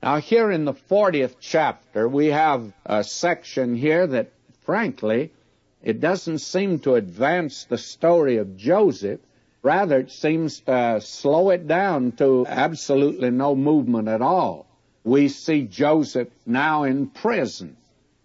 Now, here in the 40th chapter, we have a section here that, frankly, it doesn't seem to advance the story of Joseph. Rather, it seems to slow it down to absolutely no movement at all. We see Joseph now in prison,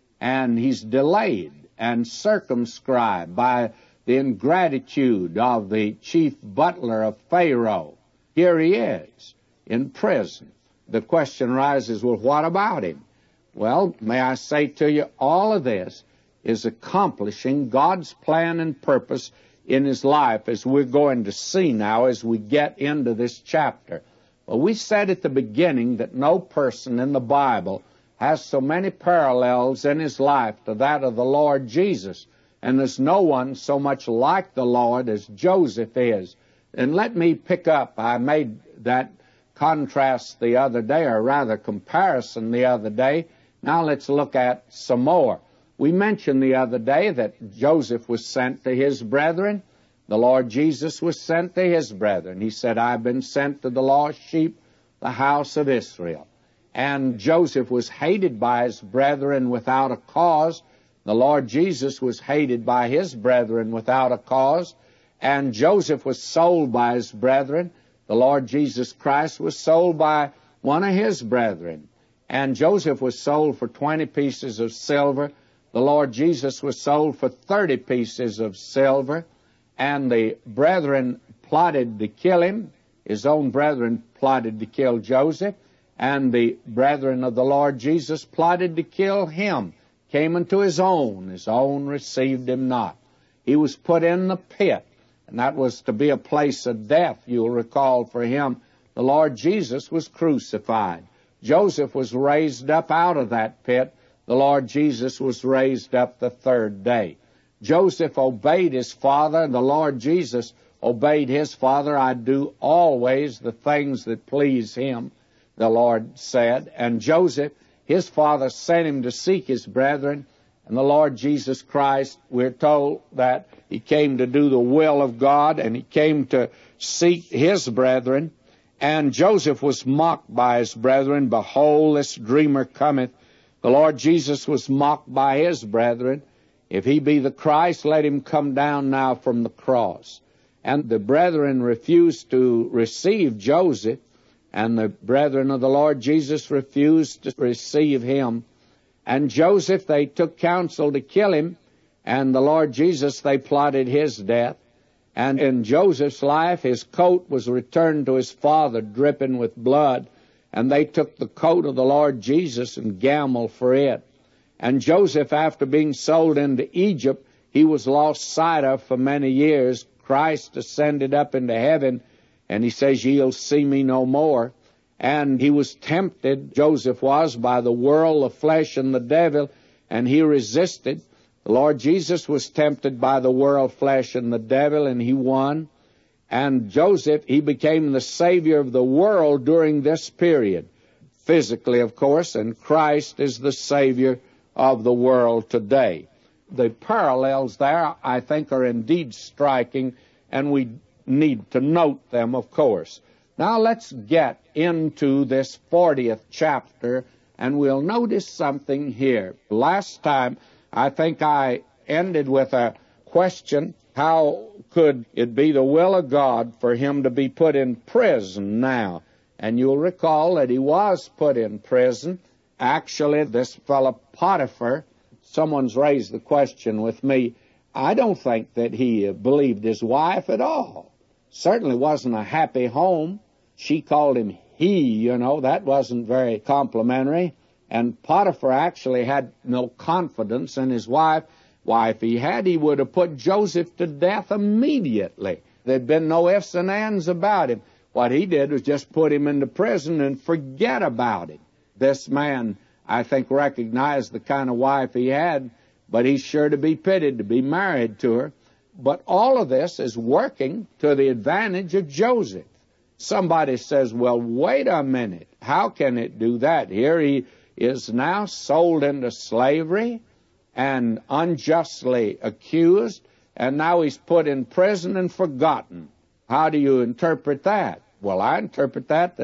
and he's delayed and circumscribed by the ingratitude of the chief butler of Pharaoh. Here he is in prison. The question arises, well, what about him? Well, may I say to you, all of this is accomplishing God's plan and purpose in his life, as we're going to see now as we get into this chapter. Well, we said at the beginning that no person in the Bible has so many parallels in his life to that of the Lord Jesus, and there's no one so much like the Lord as Joseph is. And let me pick up, I made that contrast the other day, or rather comparison the other day. Now let's look at some more. We mentioned the other day that Joseph was sent to his brethren. The Lord Jesus was sent to his brethren. He said, I've been sent to the lost sheep, the house of Israel. And Joseph was hated by his brethren without a cause. The Lord Jesus was hated by his brethren without a cause. And Joseph was sold by his brethren. The Lord Jesus Christ was sold by one of his brethren. And Joseph was sold for 20 pieces of silver. The Lord Jesus was sold for 30 pieces of silver. And the brethren plotted to kill him. His own brethren plotted to kill Joseph. And the brethren of the Lord Jesus plotted to kill him. Came unto his own received him not. He was put in the pit, and that was to be a place of death, you'll recall, for him. The Lord Jesus was crucified. Joseph was raised up out of that pit. The Lord Jesus was raised up the third day. Joseph obeyed his father, and the Lord Jesus obeyed his father. I do always the things that please him, the Lord said. And Joseph, his father, sent him to seek his brethren. And the Lord Jesus Christ, we're told that he came to do the will of God, and he came to seek his brethren. And Joseph was mocked by his brethren. Behold, this dreamer cometh. The Lord Jesus was mocked by his brethren. If he be the Christ, let him come down now from the cross. And the brethren refused to receive Joseph, and the brethren of the Lord Jesus refused to receive him. And Joseph, they took counsel to kill him, and the Lord Jesus, they plotted his death. And in Joseph's life, his coat was returned to his father, dripping with blood, and they took the coat of the Lord Jesus and gambled for it. And Joseph, after being sold into Egypt, he was lost sight of for many years. Christ ascended up into heaven, and he says, ye'll see me no more. And he was tempted, Joseph was, by the world, the flesh, and the devil, and he resisted. The Lord Jesus was tempted by the world, flesh, and the devil, and he won. And Joseph, he became the Savior of the world during this period, physically, of course, and Christ is the Savior of the world today. The parallels there, I think, are indeed striking, and we need to note them, of course. Now let's get into this 40th chapter, and we'll notice something here. Last time, I think I ended with a question: how could it be the will of God for him to be put in prison now? And you'll recall that he was put in prison. Actually, this fellow Potiphar, someone's raised the question with me, I don't think that he believed his wife at all. Certainly wasn't a happy home. She called him he, that wasn't very complimentary. And Potiphar actually had no confidence in his wife. Why, if he had, he would have put Joseph to death immediately. There'd been no ifs and ands about him. What he did was just put him into prison and forget about it. This man, I think, recognized the kind of wife he had, but he's sure to be pitied to be married to her. But all of this is working to the advantage of Joseph. Somebody says, well, wait a minute. How can it do that? Here he is now sold into slavery and unjustly accused, and now he's put in prison and forgotten. How do you interpret that? Well, I interpret that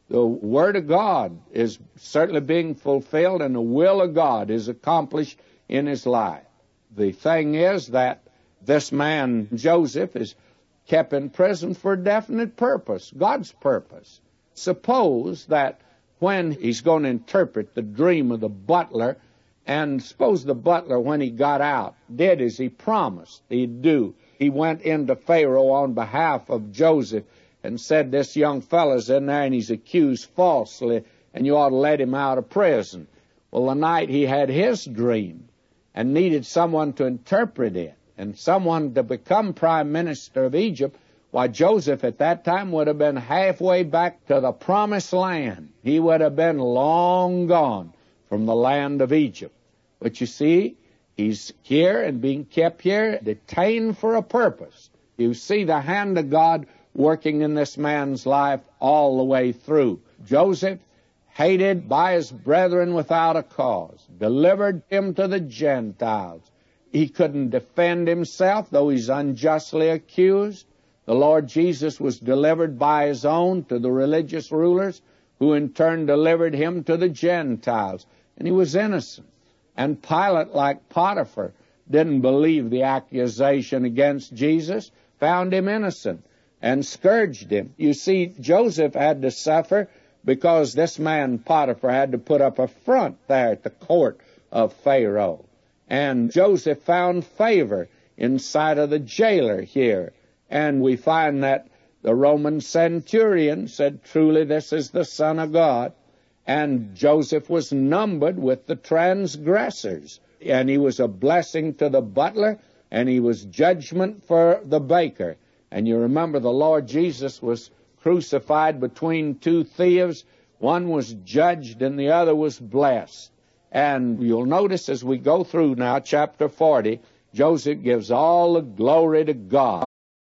The Word of God is certainly being fulfilled, and the will of God is accomplished in his life. The thing is that this man, Joseph, is kept in prison for a definite purpose, God's purpose. Suppose that when he's going to interpret the dream of the butler, and suppose the butler, when he got out, did as he promised he'd do. He went into Pharaoh on behalf of Joseph and said, this young fellow's in there and he's accused falsely, and you ought to let him out of prison. Well, the night he had his dream and needed someone to interpret it and someone to become prime minister of Egypt, why, Joseph at that time would have been halfway back to the promised land. He would have been long gone from the land of Egypt. But you see, he's here and being kept here, detained for a purpose. You see the hand of God working in this man's life all the way through. Joseph, hated by his brethren without a cause, delivered him to the Gentiles. He couldn't defend himself, though he's unjustly accused. The Lord Jesus was delivered by his own to the religious rulers, who in turn delivered him to the Gentiles. And he was innocent. And Pilate, like Potiphar, didn't believe the accusation against Jesus, found him innocent, and scourged him. You see, Joseph had to suffer because this man Potiphar had to put up a front there at the court of Pharaoh. And Joseph found favor in sight of the jailer here. And we find that the Roman centurion said, truly this is the Son of God. And Joseph was numbered with the transgressors. And he was a blessing to the butler, and he was judgment for the baker. And you remember the Lord Jesus was crucified between two thieves. One was judged and the other was blessed. And you'll notice as we go through now, chapter 40, Joseph gives all the glory to God.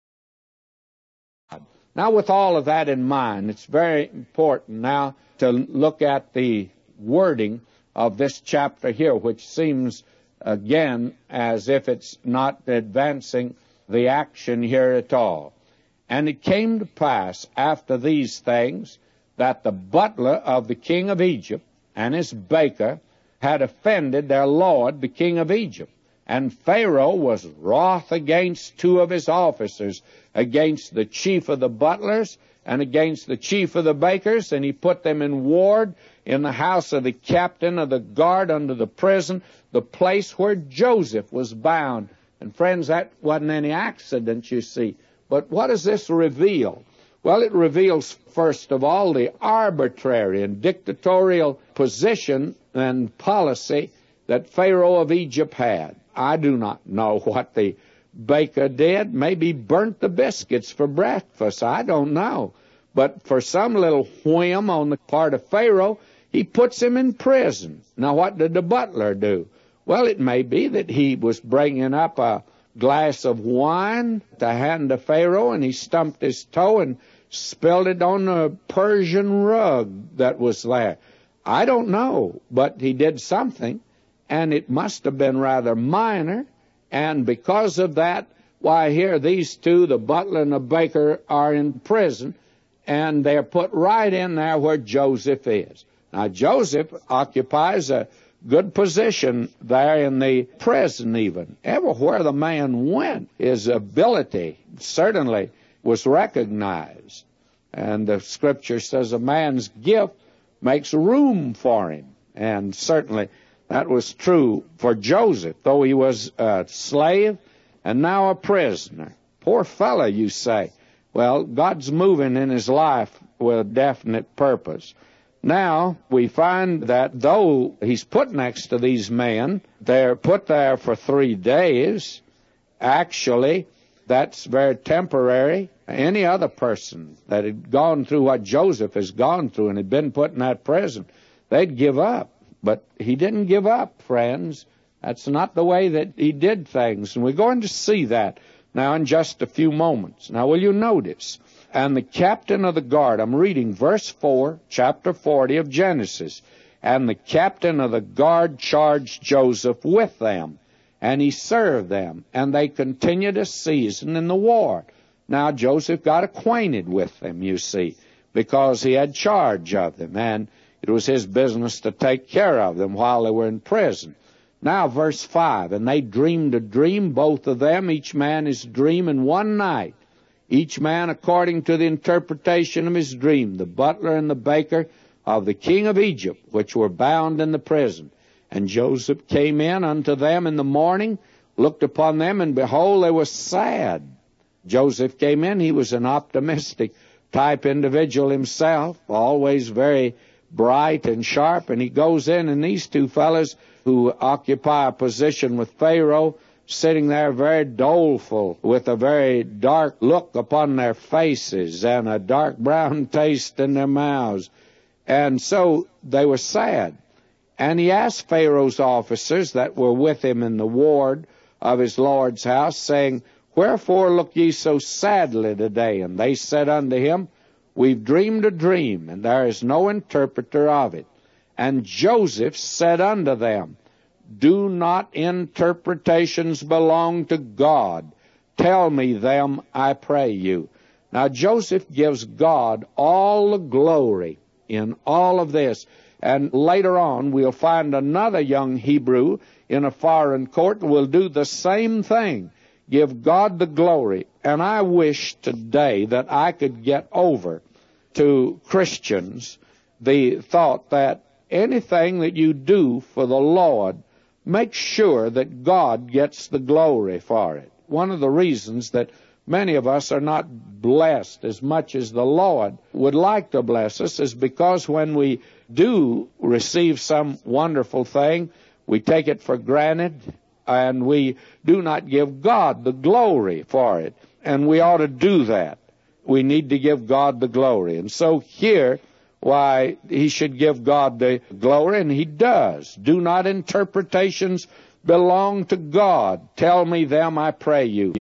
Now, with all of that in mind, it's very important now to look at the wording of this chapter here, which seems, again, as if it's not advancing the action here at all. And it came to pass after these things that the butler of the king of Egypt and his baker had offended their lord, the king of Egypt. And Pharaoh was wroth against two of his officers, against the chief of the butlers and against the chief of the bakers, and he put them in ward in the house of the captain of the guard under the prison, the place where Joseph was bound. And friends, that wasn't any accident, you see. But what does this reveal? Well, it reveals, first of all, the arbitrary and dictatorial position and policy that Pharaoh of Egypt had. I do not know what the baker did. Maybe burnt the biscuits for breakfast. I don't know. But for some little whim on the part of Pharaoh, he puts him in prison. Now, what did the butler do? Well, it may be that he was bringing up a glass of wine to hand to Pharaoh, and he stumped his toe and spilled it on the Persian rug that was there. I don't know, but he did something, and it must have been rather minor, and because of that, why, here these two, the butler and the baker, are in prison, and they're put right in there where Joseph is. Now, Joseph occupies a good position there in the prison even. Everywhere the man went, his ability certainly was recognized. And the Scripture says a man's gift makes room for him. And certainly that was true for Joseph, though he was a slave and now a prisoner. Poor fellow, you say. Well, God's moving in his life with a definite purpose. Now, we find that though he's put next to these men, they're put there for 3 days. Actually, that's very temporary. Any other person that had gone through what Joseph has gone through and had been put in that prison, they'd give up. But he didn't give up, friends. That's not the way that he did things. And we're going to see that now in just a few moments. Now, will you notice? And the captain of the guard, I'm reading verse 4, chapter 40 of Genesis. And the captain of the guard charged Joseph with them, and he served them, and they continued a season in the war. Now, Joseph got acquainted with them, you see. because he had charge of them, and it was his business to take care of them while they were in prison. Now, verse 5, and they dreamed a dream, both of them, each man his dream in one night, each man according to the interpretation of his dream, the butler and the baker of the king of Egypt, which were bound in the prison. And Joseph came in unto them in the morning, looked upon them, and behold, they were sad. Joseph came in. He was an optimistic type individual himself, always very bright and sharp, and he goes in, and these two fellows who occupy a position with Pharaoh, sitting there very doleful, with a very dark look upon their faces and a dark brown taste in their mouths. And so they were sad. And he asked Pharaoh's officers that were with him in the ward of his Lord's house, saying, Wherefore look ye so sadly today? And they said unto him, We've dreamed a dream, and there is no interpreter of it. And Joseph said unto them, Do not interpretations belong to God? Tell me them, I pray you. Now Joseph gives God all the glory in all of this. And later on, we'll find another young Hebrew in a foreign court will do the same thing. Give God the glory. And I wish today that I could get over to Christians the thought that anything that you do for the Lord, make sure that God gets the glory for it. One of the reasons that many of us are not blessed as much as the Lord would like to bless us is because when we do receive some wonderful thing, we take it for granted, and we do not give God the glory for it. And we ought to do that. We need to give God the glory. And so here, why, he should give God the glory, and he does. Do not interpretations belong to God? Tell me them, I pray you.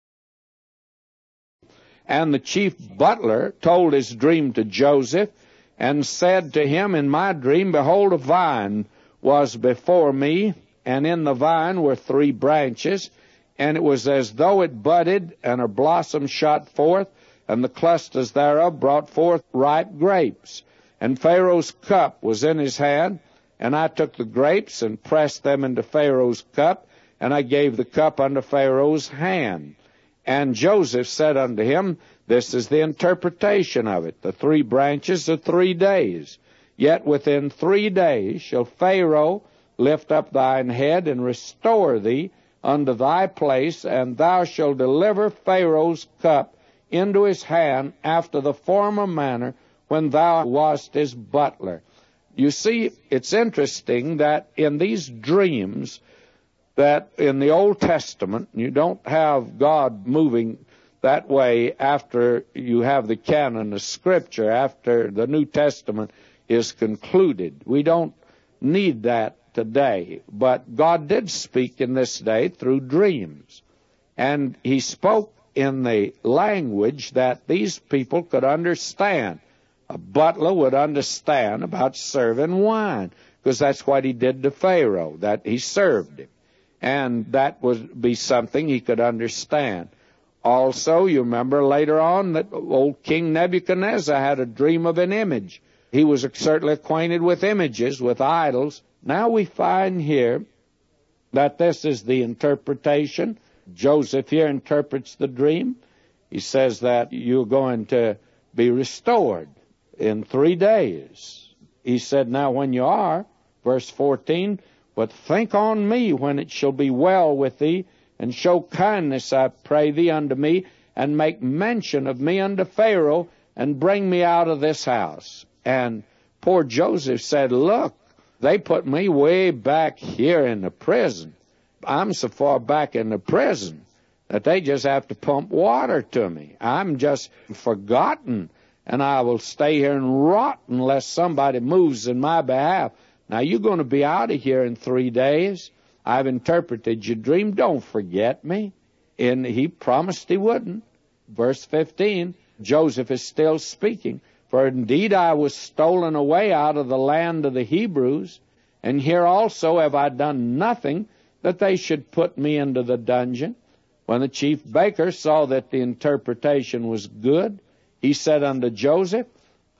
And the chief butler told his dream to Joseph, and said to him, In my dream, behold, a vine was before me, and in the vine were 3 branches, and it was as though it budded, and her blossom shot forth, and the clusters thereof brought forth ripe grapes. And Pharaoh's cup was in his hand, and I took the grapes and pressed them into Pharaoh's cup, and I gave the cup unto Pharaoh's hand. And Joseph said unto him, This is the interpretation of it. The 3 branches are 3 days. Yet within 3 days shall Pharaoh lift up thine head and restore thee unto thy place, and thou shalt deliver Pharaoh's cup into his hand after the former manner when thou wast his butler. You see, it's interesting that in these dreams, that in the Old Testament, you don't have God moving that way after you have the canon of Scripture, after the New Testament is concluded. We don't need that today. But God did speak in this day through dreams. And he spoke in the language that these people could understand. A butler would understand about serving wine, because that's what he did to Pharaoh, that he served him. And that would be something he could understand. Also, you remember later on that old King Nebuchadnezzar had a dream of an image. He was certainly acquainted with images, with idols. Now we find here that this is the interpretation. Joseph here interprets the dream. He says that you're going to be restored in 3 days. He said, now when you are, verse 14, but think on me when it shall be well with thee, and show kindness, I pray thee, unto me, and make mention of me unto Pharaoh, and bring me out of this house. And poor Joseph said, look, they put me way back here in the prison. I'm so far back in the prison that they just have to pump water to me. I'm just forgotten, and I will stay here and rot unless somebody moves in my behalf. Now, you're going to be out of here in 3 days. I've interpreted your dream. Don't forget me. And he promised he wouldn't. Verse 15, Joseph is still speaking. For indeed I was stolen away out of the land of the Hebrews, and here also have I done nothing that they should put me into the dungeon. When the chief baker saw that the interpretation was good, he said unto Joseph,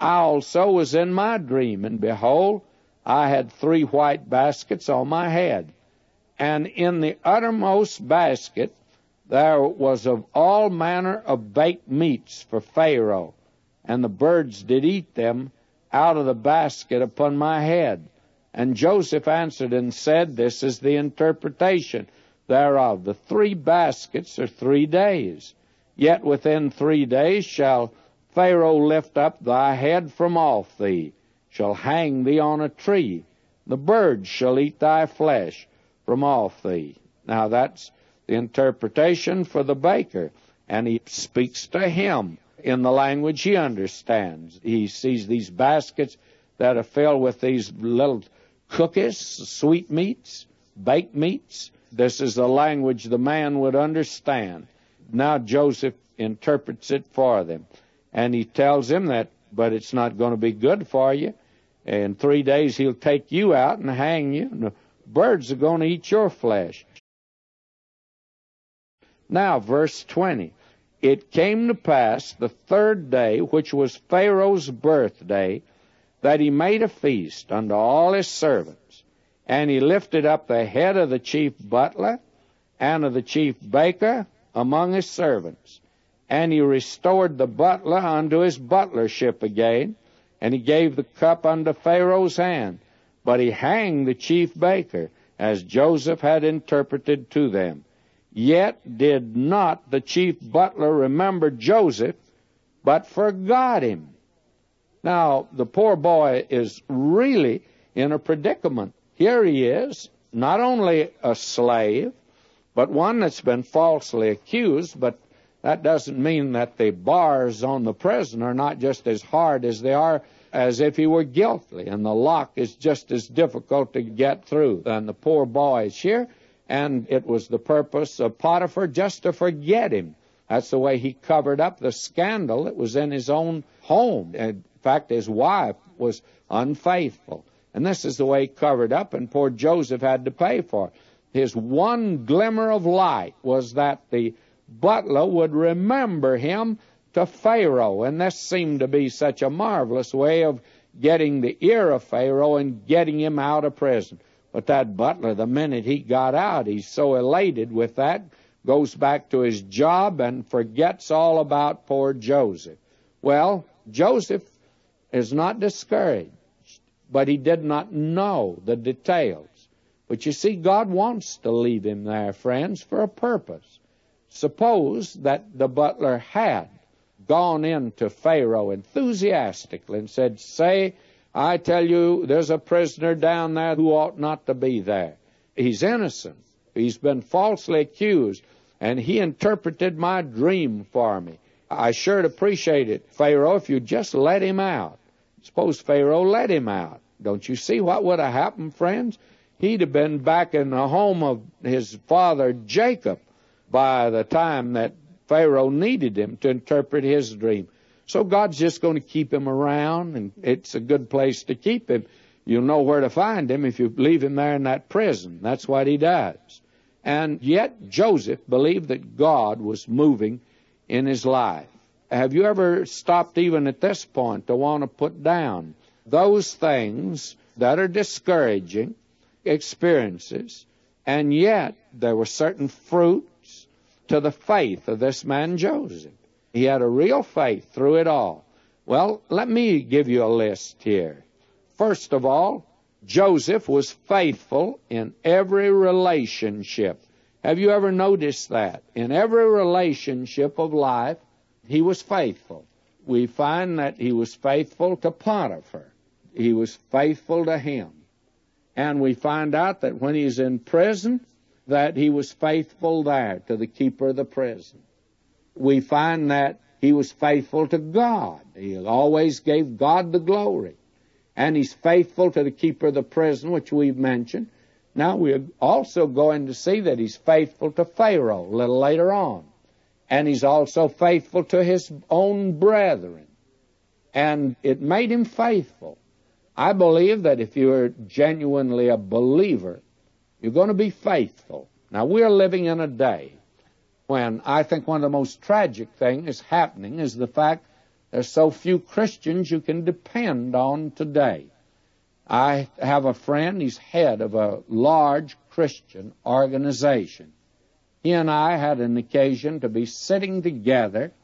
I also was in my dream, and behold, I had 3 white baskets on my head. And in the uttermost basket there was of all manner of baked meats for Pharaoh, and the birds did eat them out of the basket upon my head. And Joseph answered and said, This is the interpretation thereof. The 3 baskets are 3 days. Yet within 3 days shall Pharaoh lift up thy head from off thee, shall hang thee on a tree. The birds shall eat thy flesh from off thee. Now that's the interpretation for the baker, and he speaks to him in the language he understands. He sees these baskets that are filled with these little cookies, sweetmeats, baked meats. This is the language the man would understand. Now Joseph interprets it for them, and he tells him that, but it's not going to be good for you. In 3 days he'll take you out and hang you, and the birds are going to eat your flesh. Now, verse 20. It came to pass the 3rd day, which was Pharaoh's birthday, that he made a feast unto all his servants. And he lifted up the head of the chief butler and of the chief baker among his servants. And he restored the butler unto his butlership again, and he gave the cup unto Pharaoh's hand. But he hanged the chief baker, as Joseph had interpreted to them. Yet did not the chief butler remember Joseph, but forgot him. Now, the poor boy is really in a predicament. Here he is, not only a slave, but one that's been falsely accused, but that doesn't mean that the bars on the prison are not just as hard as they are as if he were guilty, and the lock is just as difficult to get through. And the poor boy is here, and it was the purpose of Potiphar just to forget him. That's the way he covered up the scandal that was in his own home. In fact, his wife was unfaithful. And this is the way he covered up, and poor Joseph had to pay for it. His one glimmer of light was that the butler would remember him to Pharaoh, and this seemed to be such a marvelous way of getting the ear of Pharaoh and getting him out of prison. But that butler, the minute he got out, he's so elated with that, goes back to his job and forgets all about poor Joseph. Well, Joseph is not discouraged, but he did not know the details. But you see, God wants to leave him there, friends, for a purpose. Suppose that the butler had gone into Pharaoh enthusiastically and said, Say, I tell you, there's a prisoner down there who ought not to be there. He's innocent. He's been falsely accused, and he interpreted my dream for me. I sure'd appreciate it, Pharaoh, if you'd just let him out. Suppose Pharaoh let him out. Don't you see what would have happened, friends? He'd have been back in the home of his father Jacob by the time that Pharaoh needed him to interpret his dream. So God's just going to keep him around, and it's a good place to keep him. You'll know where to find him if you leave him there in that prison. That's what he does. And yet Joseph believed that God was moving in his life. Have you ever stopped even at this point to want to put down those things that are discouraging experiences, and yet there were certain fruits to the faith of this man Joseph? He had a real faith through it all. Well, let me give you a list here. First of all, Joseph was faithful in every relationship. Have you ever noticed that? In every relationship of life, he was faithful. We find that he was faithful to Potiphar. He was faithful to him. And we find out that when he's in prison, that he was faithful there to the keeper of the prison. We find that he was faithful to God. He always gave God the glory. And he's faithful to the keeper of the prison, which we've mentioned. Now we're also going to see that he's faithful to Pharaoh a little later on. And he's also faithful to his own brethren. And it made him faithful. I believe that if you're genuinely a believer, you're going to be faithful. Now, we're living in a day when I think one of the most tragic things happening is the fact There's so few Christians you can depend on today. I have a friend, he's head of a large Christian organization. He and I had an occasion to be sitting together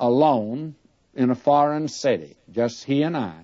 alone in a foreign city, just he and I.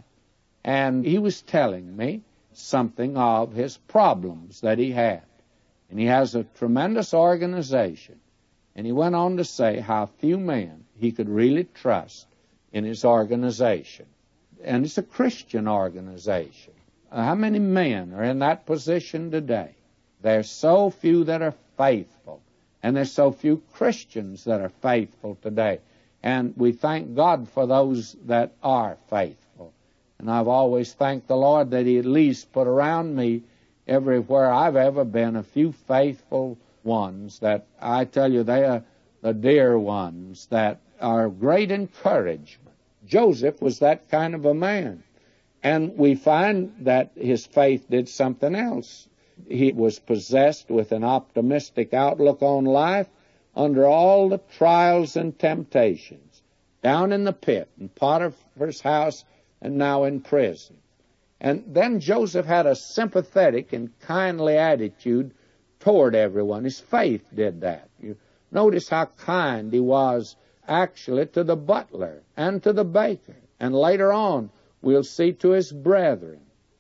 And he was telling me something of his problems that he had. And he has a tremendous organization. And he went on to say how few men he could really trust in his organization. And it's a Christian organization. How many men are in that position today? There's so few that are faithful. And there's so few Christians that are faithful today. And we thank God for those that are faithful. And I've always thanked the Lord that He at least put around me everywhere I've ever been a few faithful ones that I tell you they are the dear ones that are great encouragement. Joseph was that kind of a man. And we find that his faith did something else. He was possessed with an optimistic outlook on life under all the trials and temptations, down in the pit, in Potiphar's house, and now in prison. And then Joseph had a sympathetic and kindly attitude toward everyone. His faith did that. You notice how kind he was actually to the butler and to the baker. And later on, we'll see to his brethren.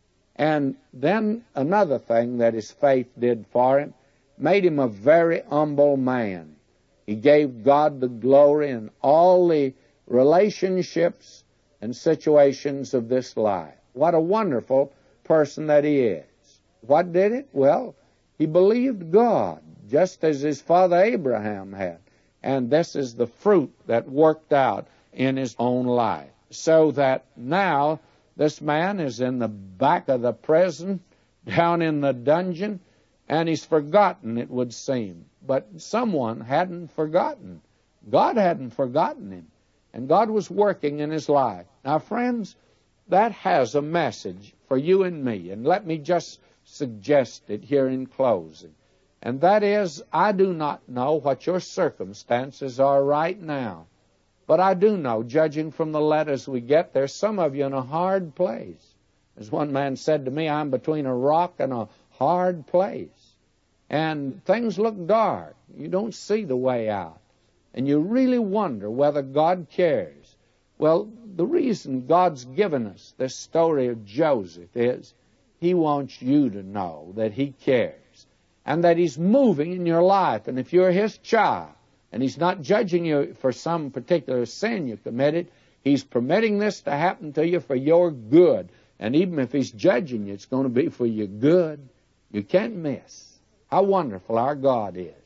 And then another thing that his faith did for him, made him a very humble man. He gave God the glory in all the relationships and situations of this life. What a wonderful person that he is. What did it? Well, he believed God, just as his father Abraham had. And this is the fruit that worked out in his own life. So that now this man is in the back of the prison, down in the dungeon, and he's forgotten, it would seem. But someone hadn't forgotten. God hadn't forgotten him. And God was working in his life. Now, friends, that has a message for you and me. And let me just suggest it here in closing. And that is, I do not know what your circumstances are right now. But I do know, judging from the letters we get, there's some of you in a hard place. As one man said to me, I'm between a rock and a hard place. And things look dark. You don't see the way out. And you really wonder whether God cares. Well, the reason God's given us this story of Joseph is He wants you to know that He cares and that He's moving in your life. And if you're His child, and He's not judging you for some particular sin you committed, He's permitting this to happen to you for your good. And even if He's judging you, it's going to be for your good. You can't miss how wonderful our God is.